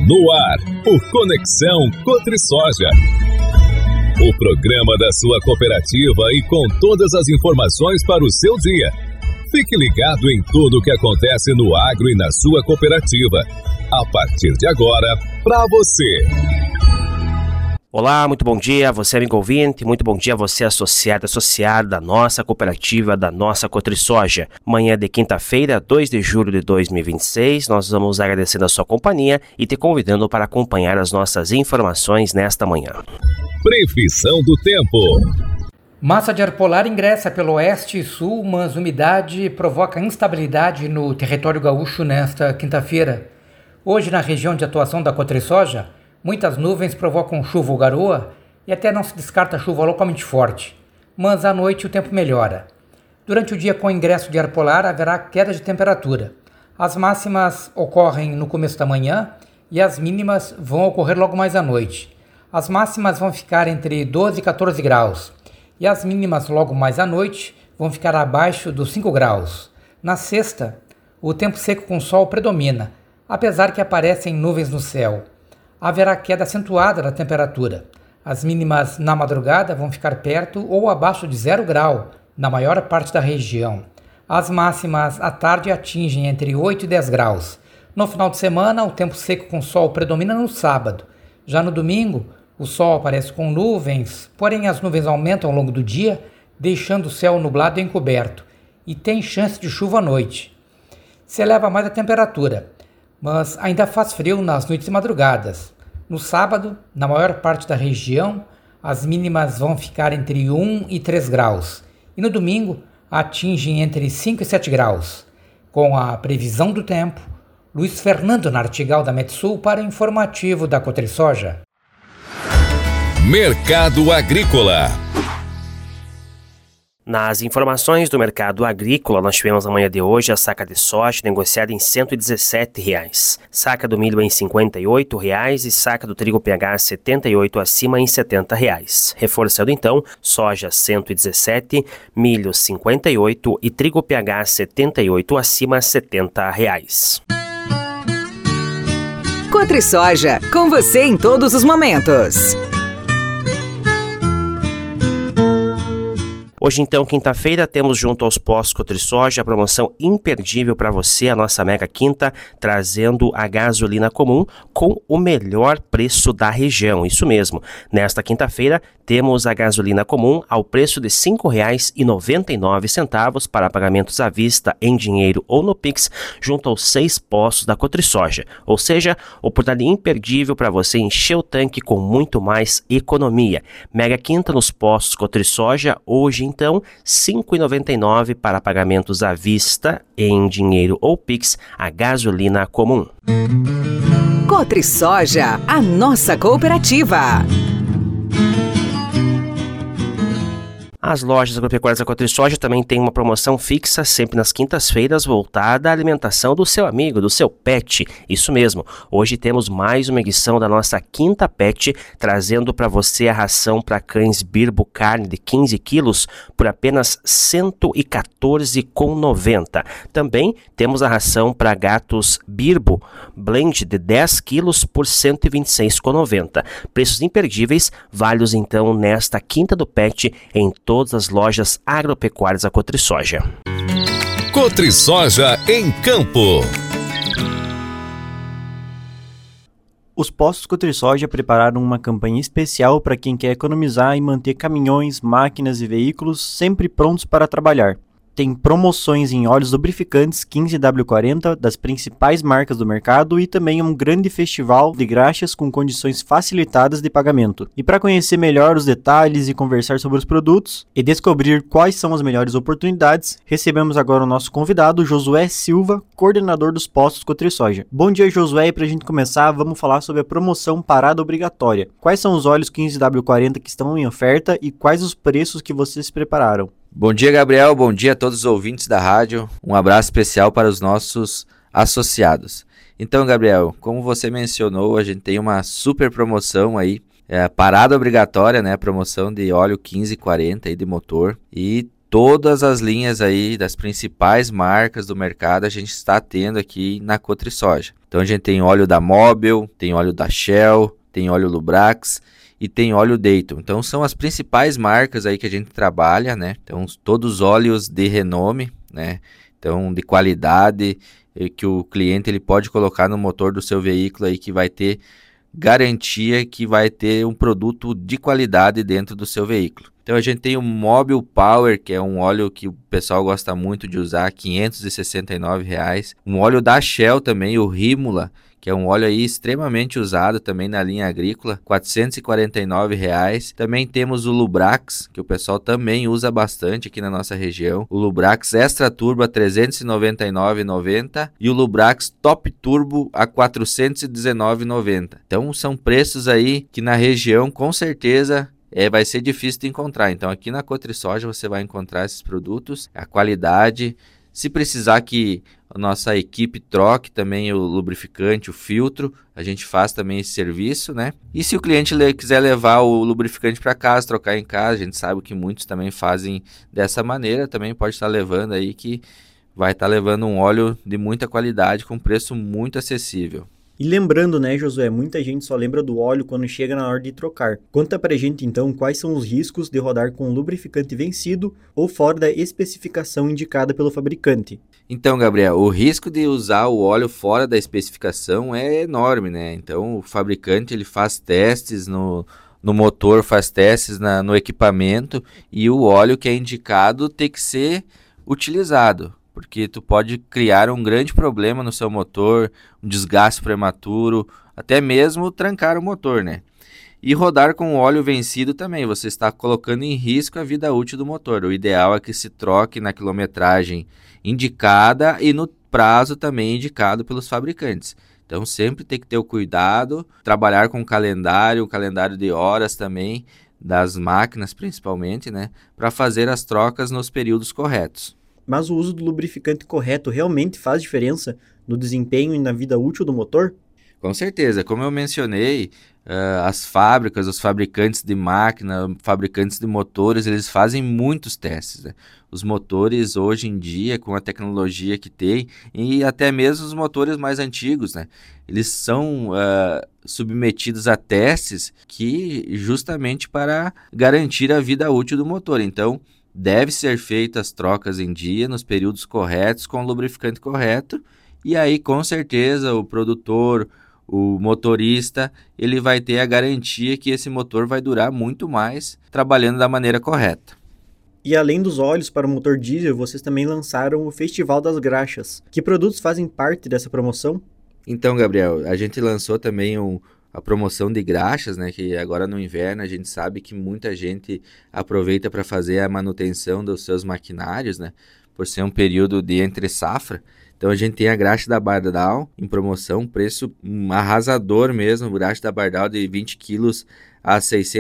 No ar, o Conexão Cotrisoja. O programa da sua cooperativa e com todas as informações para o seu dia. Fique ligado em tudo o que acontece no agro e na sua cooperativa. A partir de agora, para você. Olá, muito bom dia, você amigo ouvinte, muito bom dia você associado da nossa cooperativa, da nossa Cotrisoja. Manhã de quinta-feira, 2 de julho de 2026, nós vamos agradecendo a sua companhia e te convidando para acompanhar as nossas informações nesta manhã. Previsão do tempo. Massa de ar polar ingressa pelo oeste e sul, mas umidade provoca instabilidade no território gaúcho nesta quinta-feira. Hoje, na região de atuação da Cotrisoja, muitas nuvens provocam chuva ou garoa e até não se descarta chuva localmente forte, mas à noite o tempo melhora. Durante o dia com o ingresso de ar polar haverá queda de temperatura. As máximas ocorrem no começo da manhã e as mínimas vão ocorrer logo mais à noite. As máximas vão ficar entre 12 e 14 graus e as mínimas logo mais à noite vão ficar abaixo dos 5 graus. Na sexta, o tempo seco com sol predomina, apesar que aparecem nuvens no céu. Haverá queda acentuada da temperatura. As mínimas na madrugada vão ficar perto ou abaixo de 0 grau na maior parte da região. As máximas à tarde atingem entre 8 e 10 graus. No final de semana, o tempo seco com sol predomina no sábado. Já no domingo, o sol aparece com nuvens, porém as nuvens aumentam ao longo do dia, deixando o céu nublado e encoberto, e tem chance de chuva à noite. Se eleva mais a temperatura, mas ainda faz frio nas noites e madrugadas. No sábado, na maior parte da região, as mínimas vão ficar entre 1 e 3 graus, e no domingo atingem entre 5 e 7 graus. Com a previsão do tempo, Luiz Fernando Nartigal da Metsul para o informativo da Cotrisoja. Mercado Agrícola. Nas informações do mercado agrícola, nós tivemos na manhã de hoje a saca de soja negociada em R$ 117, saca do milho em R$ 58 e saca do trigo PH 78 acima em R$ 70. Reforçando então, soja 117, milho 58 e trigo PH 78 acima R$ 70. Cotrisoja, com você em todos os momentos. Hoje, então, quinta-feira, temos junto aos postos Cotrisoja a promoção imperdível para você, a nossa Mega Quinta, trazendo a gasolina comum com o melhor preço da região. Isso mesmo, nesta quinta-feira, temos a gasolina comum ao preço de R$ 5,99 para pagamentos à vista, em dinheiro ou no Pix, junto aos 6 postos da Cotrisoja. Ou seja, oportunidade imperdível para você encher o tanque com muito mais economia. Mega Quinta nos postos Cotrisoja, hoje, então, R$ 5,99 para pagamentos à vista, em dinheiro ou Pix, a gasolina comum. Cotrisoja, a nossa cooperativa. As lojas agropecuárias da Cotrisoja também têm uma promoção fixa sempre nas quintas-feiras voltada à alimentação do seu amigo, do seu pet. Isso mesmo, hoje temos mais uma edição da nossa Quinta Pet, trazendo para você a ração para cães Birbo carne de 15 quilos por apenas R$ 114,90. Também temos a ração para gatos Birbo Blend de 10 quilos por R$ 126,90. Preços imperdíveis, válidos então nesta Quinta do Pet em todas as lojas agropecuárias da Cotrisoja. Cotrisoja em Campo. Os postos Cotrisoja prepararam uma campanha especial para quem quer economizar e manter caminhões, máquinas e veículos sempre prontos para trabalhar. Tem promoções em óleos lubrificantes 15W40 das principais marcas do mercado e também um grande festival de graxas com condições facilitadas de pagamento. E para conhecer melhor os detalhes e conversar sobre os produtos e descobrir quais são as melhores oportunidades, recebemos agora o nosso convidado, Josué Silva, coordenador dos postos Cotrisoja. Bom dia, Josué, e para a gente começar, vamos falar sobre a promoção Parada Obrigatória. Quais são os óleos 15W40 que estão em oferta e quais os preços que vocês prepararam? Bom dia, Gabriel. Bom dia a todos os ouvintes da rádio. Um abraço especial para os nossos associados. Então, Gabriel, como você mencionou, a gente tem uma super promoção aí, parada obrigatória, né? Promoção de óleo 1540 aí de motor. E todas as linhas aí das principais marcas do mercado a gente está tendo aqui na CotriSoja. Então a gente tem óleo da Mobil, tem óleo da Shell, tem óleo Lubrax e tem óleo Dayton. Então são as principais marcas aí que a gente trabalha, né? Então todos óleos de renome, né? Então de qualidade, que o cliente ele pode colocar no motor do seu veículo aí, que vai ter garantia que vai ter um produto de qualidade dentro do seu veículo. Então a gente tem o Mobil Power, que é um óleo que o pessoal gosta muito de usar, R$ 569. Um óleo da Shell também, o Rímula, que é um óleo aí extremamente usado também na linha agrícola, R$ 449. Também temos o Lubrax, que o pessoal também usa bastante aqui na nossa região. O Lubrax Extra Turbo a R$ 399,90 e o Lubrax Top Turbo a R$ 419,90. Então são preços aí que na região com certeza vai ser difícil de encontrar. Então aqui na CotriSoja você vai encontrar esses produtos, a qualidade. Se precisar que a nossa equipe troque também o lubrificante, o filtro, a gente faz também esse serviço, né? E se o cliente quiser levar o lubrificante para casa, trocar em casa, a gente sabe que muitos também fazem dessa maneira, também pode estar levando aí, que vai estar levando um óleo de muita qualidade com preço muito acessível. E lembrando, né, Josué, muita gente só lembra do óleo quando chega na hora de trocar. Conta pra gente então quais são os riscos de rodar com lubrificante vencido ou fora da especificação indicada pelo fabricante. Então, Gabriel, o risco de usar o óleo fora da especificação é enorme, né? Então, o fabricante ele faz testes no motor, faz testes no equipamento, e o óleo que é indicado tem que ser utilizado, porque tu pode criar um grande problema no seu motor, um desgaste prematuro, até mesmo trancar o motor, né? E rodar com óleo vencido também, você está colocando em risco a vida útil do motor. O ideal é que se troque na quilometragem indicada e no prazo também indicado pelos fabricantes. Então sempre tem que ter o cuidado, trabalhar com um calendário de horas também, das máquinas principalmente, né? Para fazer as trocas nos períodos corretos. Mas o uso do lubrificante correto realmente faz diferença no desempenho e na vida útil do motor? Com certeza, como eu mencionei, as fábricas, os fabricantes de máquina, fabricantes de motores, eles fazem muitos testes, né? Os motores hoje em dia, com a tecnologia que tem, e até mesmo os motores mais antigos, né? Eles são submetidos a testes que justamente para garantir a vida útil do motor. Então, deve ser feitas as trocas em dia, nos períodos corretos, com o lubrificante correto, e aí com certeza o produtor, o motorista, ele vai ter a garantia que esse motor vai durar muito mais trabalhando da maneira correta. E além dos óleos para o motor diesel, vocês também lançaram o Festival das Graxas. Que produtos fazem parte dessa promoção? Então, Gabriel, a gente lançou também a promoção de graxas, né, que agora no inverno a gente sabe que muita gente aproveita para fazer a manutenção dos seus maquinários, né, por ser um período de entre safra. Então a gente tem a graxa da Bardal em promoção, preço arrasador mesmo, graxa da Bardal de 20 quilos a R$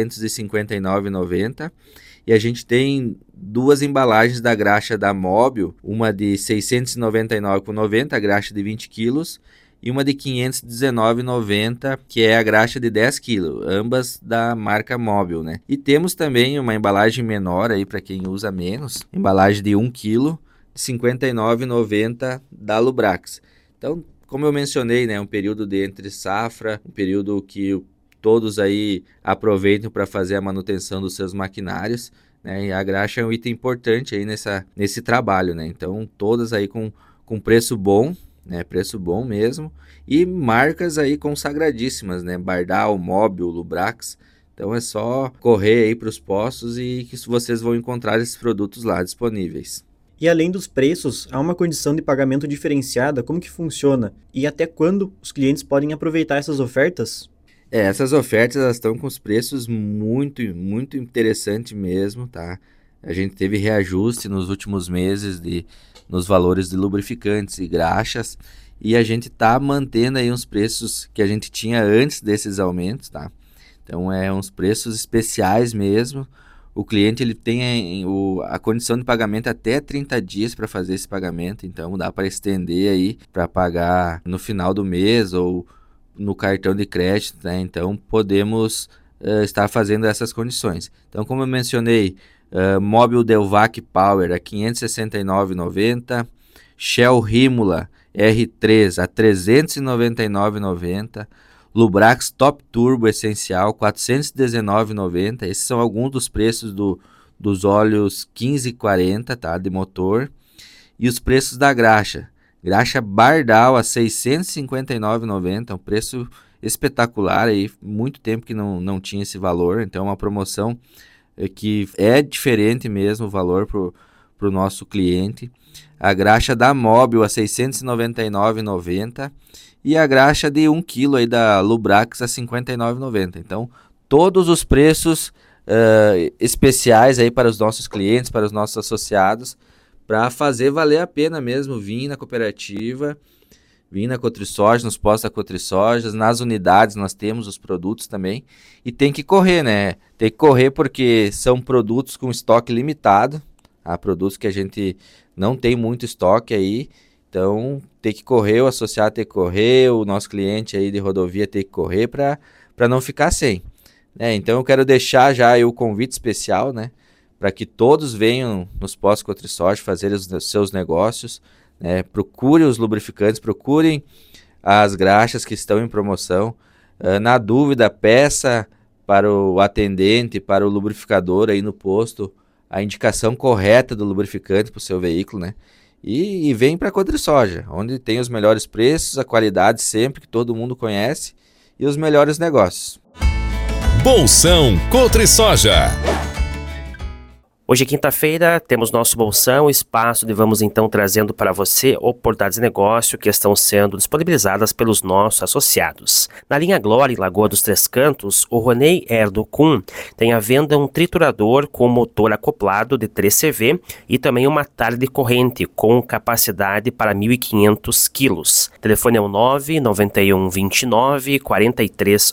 659,90. E a gente tem duas embalagens da graxa da Mobil, uma de R$ 699,90, a graxa de 20 quilos, e uma de R$ 519,90, que é a graxa de 10 kg, ambas da marca Mobil, né? E temos também uma embalagem menor aí para quem usa menos, embalagem de 1 kg, de R$ 59,90 da Lubrax. Então, como eu mencionei, né, um período de entre safra, um período que todos aí aproveitam para fazer a manutenção dos seus maquinários, né? E a graxa é um item importante aí nesse trabalho, né? Então, todas aí com preço bom, né? Preço bom mesmo, e marcas aí consagradíssimas, né? Bardal, Mobil, Lubrax. Então é só correr aí para os postos e que vocês vão encontrar esses produtos lá disponíveis. E além dos preços, há uma condição de pagamento diferenciada, como que funciona? E até quando os clientes podem aproveitar essas ofertas? Essas ofertas elas estão com os preços muito, muito interessantes mesmo, tá? A gente teve reajuste nos últimos meses nos valores de lubrificantes e graxas, e a gente está mantendo aí uns preços que a gente tinha antes desses aumentos, tá? Então uns preços especiais mesmo. O cliente ele tem a condição de pagamento até 30 dias para fazer esse pagamento, então dá para estender aí para pagar no final do mês ou no cartão de crédito, né? Então podemos estar fazendo essas condições. Então, como eu mencionei, Mobil Delvac Power a R$ 569,90. Shell Rímula R3 a R$ 399,90. Lubrax Top Turbo Essencial R$ 419,90. Esses são alguns dos preços dos óleos 1540, tá, de motor. E os preços da graxa. Graxa Bardal a R$ 659,90, um preço espetacular, aí, muito tempo que não tinha esse valor, então é uma promoção que é diferente mesmo o valor para o nosso cliente. A graxa da Mobil a R$ 699,90 e a graxa de 1 kg aí da Lubrax a R$ 59,90. Então, todos os preços especiais aí para os nossos clientes, para os nossos associados, para fazer valer a pena mesmo vir na cooperativa, vir na Cotrisoja, nos postos da Cotrisoja, nas unidades nós temos os produtos também, e tem que correr, né? Tem que correr porque são produtos com estoque limitado, produtos que a gente não tem muito estoque aí, então tem que correr, o associado tem que correr, o nosso cliente aí de rodovia tem que correr para não ficar sem. Então eu quero deixar já aí o convite especial, né? Para que todos venham nos postos Cotrisoja fazer os seus negócios, né? Procure os lubrificantes, procurem as graxas que estão em promoção. Na dúvida, peça para o atendente, para o lubrificador aí no posto, a indicação correta do lubrificante para o seu veículo, né? E vem para a Cotrisoja, onde tem os melhores preços, a qualidade sempre que todo mundo conhece e os melhores negócios. Bolsão Cotrisoja. Hoje é quinta-feira, temos nosso bolsão, espaço onde vamos então trazendo para você oportunidades de negócio que estão sendo disponibilizadas pelos nossos associados. Na linha Glória, em Lagoa dos Três Cantos, o Ronei Erdogan tem à venda um triturador com motor acoplado de 3 CV e também uma talha de corrente com capacidade para 1.500 quilos. O telefone é o 991 29 43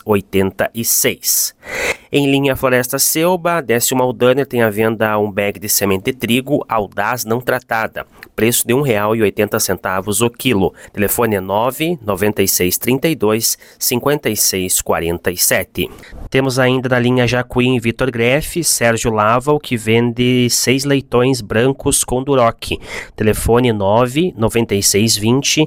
86. Em linha Floresta Selba, Décio Maldaner tem à venda um bag de semente de trigo Audaz não tratada, preço de R$ 1,80 o quilo. Telefone é 996 32 56 47. Temos ainda na linha Jacuí Vitor Greff, Sérgio Laval, que vende 6 leitões brancos com Duroc. Telefone 996 20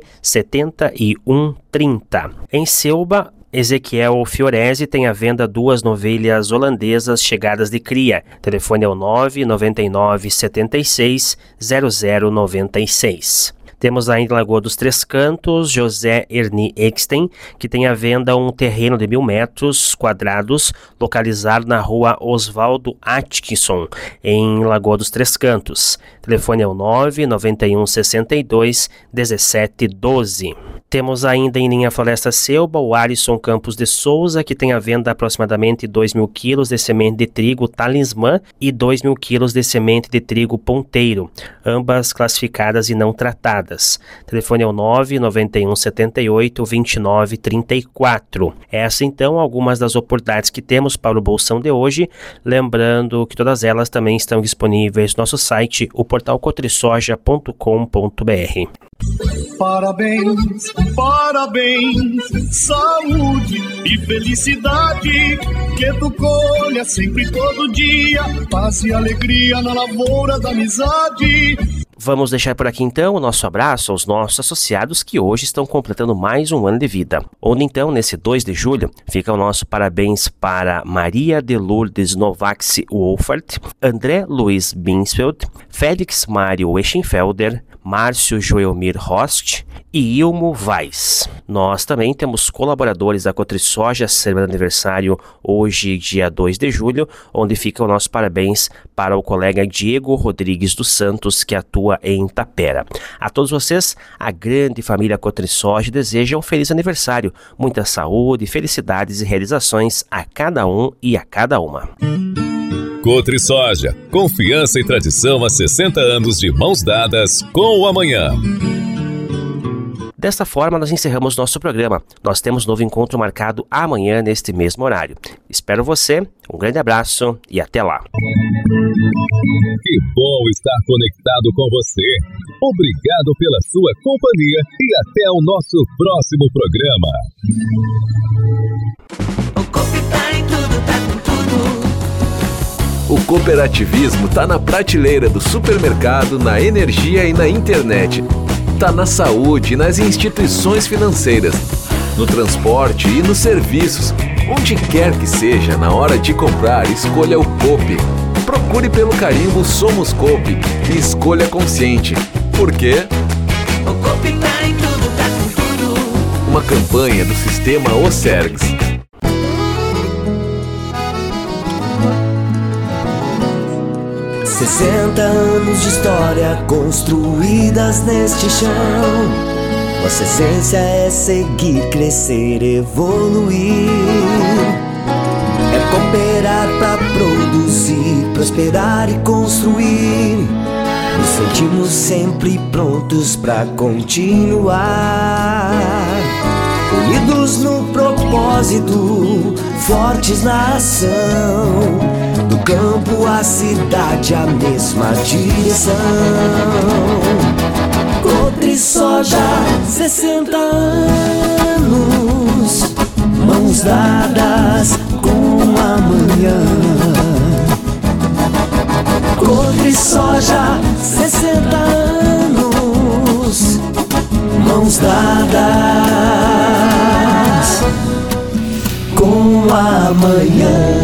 71 30. Em Selba, Ezequiel Fiorese tem à venda 2 novilhas holandesas chegadas de cria. Telefone é o 999 76 0096. Temos ainda em Lagoa dos Três Cantos, José Erni Exten, que tem à venda um terreno de 1.000 metros quadrados, localizado na rua Oswaldo Atkinson, em Lagoa dos Três Cantos. Telefone é o 991 62 17 12. Temos ainda em linha Floresta Selba o Alisson Campos de Souza, que tem à venda aproximadamente 2.000 quilos de semente de trigo Talismã e 2.000 quilos de semente de trigo Ponteiro, ambas classificadas e não tratadas. Telefone é o 991 78 29 34. Essas então algumas das oportunidades que temos para o bolsão de hoje, lembrando que todas elas também estão disponíveis no nosso site, o portal cotrisoja.com.br. Parabéns, parabéns, saúde e felicidade, que tu colha sempre todo dia, paz e alegria na lavoura da amizade. Vamos deixar por aqui então o nosso abraço aos nossos associados que hoje estão completando mais um ano de vida. Onde então, nesse 2 de julho, fica o nosso parabéns para Maria de Lourdes Novax Wolfert, André Luiz Binsfeld, Félix Mário Eschenfelder, Márcio Joelmir Rost e Ilmo Weiss. Nós também temos colaboradores da Cotrisoja celebrando aniversário hoje, dia 2 de julho, onde fica o nosso parabéns para o colega Diego Rodrigues dos Santos, que atua em Tapera. A todos vocês, a grande família Cotrisoja deseja um feliz aniversário, muita saúde, felicidades e realizações a cada um e a cada uma. Cotrisoja, confiança e tradição há 60 anos de mãos dadas com o amanhã. Desta forma, nós encerramos nosso programa. Nós temos novo encontro marcado amanhã neste mesmo horário. Espero você, um grande abraço e até lá. Que bom estar conectado com você. Obrigado pela sua companhia e até o nosso próximo programa. O Coop cooperativismo tá na prateleira do supermercado, na energia e na internet. Tá na saúde e nas instituições financeiras, no transporte e nos serviços. Onde quer que seja, na hora de comprar, escolha o Coop. Procure pelo carimbo Somos Coop e escolha consciente. Por quê? O Coop tá em tudo, tá com tudo. Uma campanha do Sistema Ocergs. 60 anos de história construídas neste chão. Nossa essência é seguir, crescer, evoluir. É cooperar pra produzir, prosperar e construir. Nos sentimos sempre prontos pra continuar. Unidos no propósito, fortes na ação. Do campo à cidade, a mesma direção. Cotrisoja, 60 anos, mãos dadas com amanhã. Cotrisoja, 60 anos, mãos dadas com amanhã.